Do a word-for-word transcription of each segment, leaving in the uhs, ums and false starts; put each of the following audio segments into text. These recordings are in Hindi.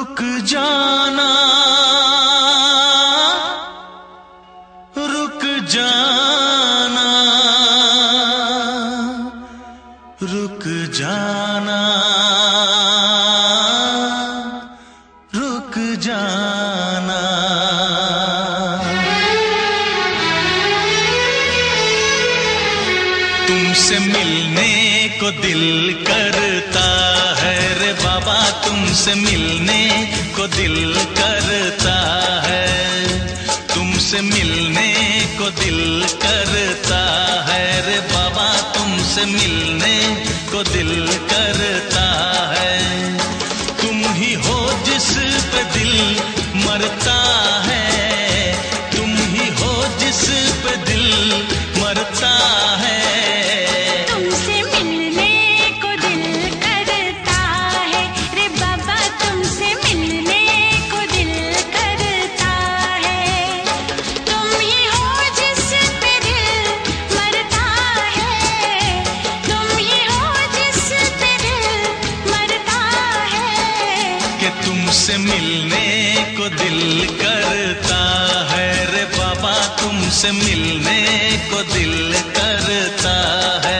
रुक जाना रुक जाना रुक जाना रुक जाना। तुमसे मिलने को दिल करता है रे बाबा, तुमसे मिलने को दिल करता है, तुमसे मिलने को दिल करता है रे बाबा, तुमसे मिलने को दिल करता है। तुम ही हो जिस पे दिल मरता है, तुम ही हो जिस पे दिल मरता है। तुमसे मिलने को दिल करता है रे बाबा, तुमसे मिलने को दिल करता है। तुम ही हो जिस पे दिल मरता है, तुम ही हो जिस पे दिल मरता है। कि तुमसे मिलने को दिल करता है रे बाबा, तुमसे मिलने को दिल करता है।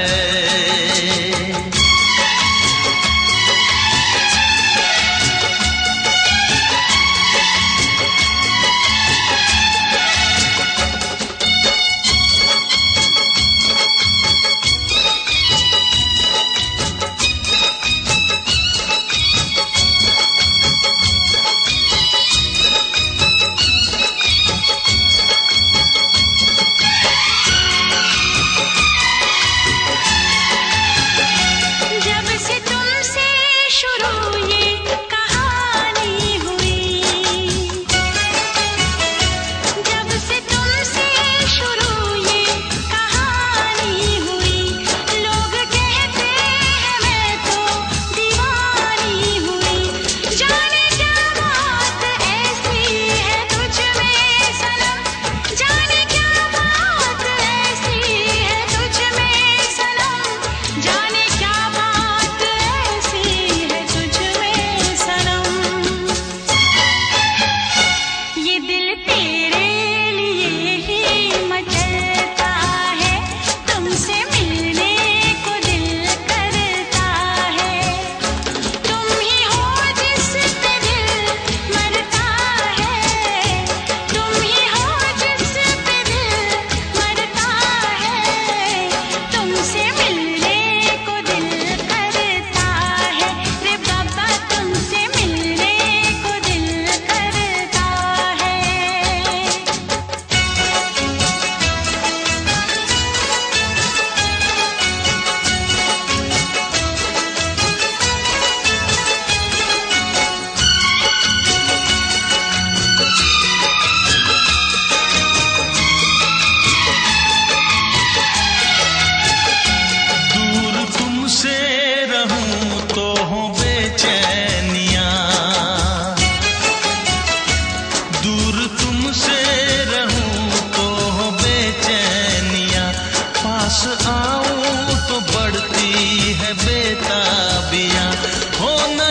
आऊं तो बढ़ती है बेताबियां, हो न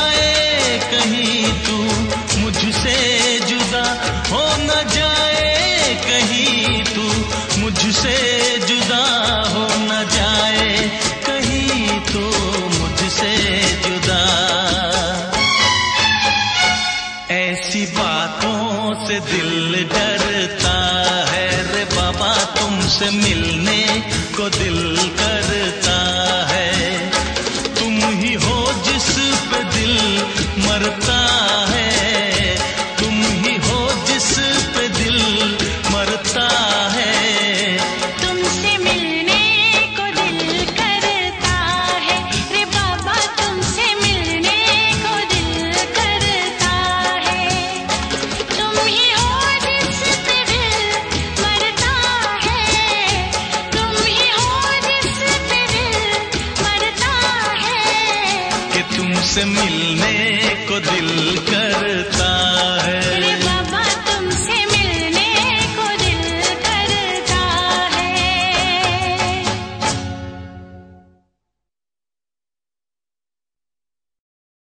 जाए कहीं तू मुझसे जुदा, हो न जाए कहीं तू मुझसे जुदा, हो न जाए कहीं तू मुझसे जुदा। ऐसी बातों से दिल डरता है रे बाबा, तुमसे मिलने को दिल करता है। तुम ही हो जिस पे दिल मरता है, तुम ही हो जिस पे दिल मरता है। तुमसे मिलने को दिल करता है रे बाबा, तुमसे मिलने को दिल करता है। तुम ही हो जिस पे दिल मरता है, तुम ही हो जिस पे दिल मरता है। कि तुमसे मिलने को दिल करता है।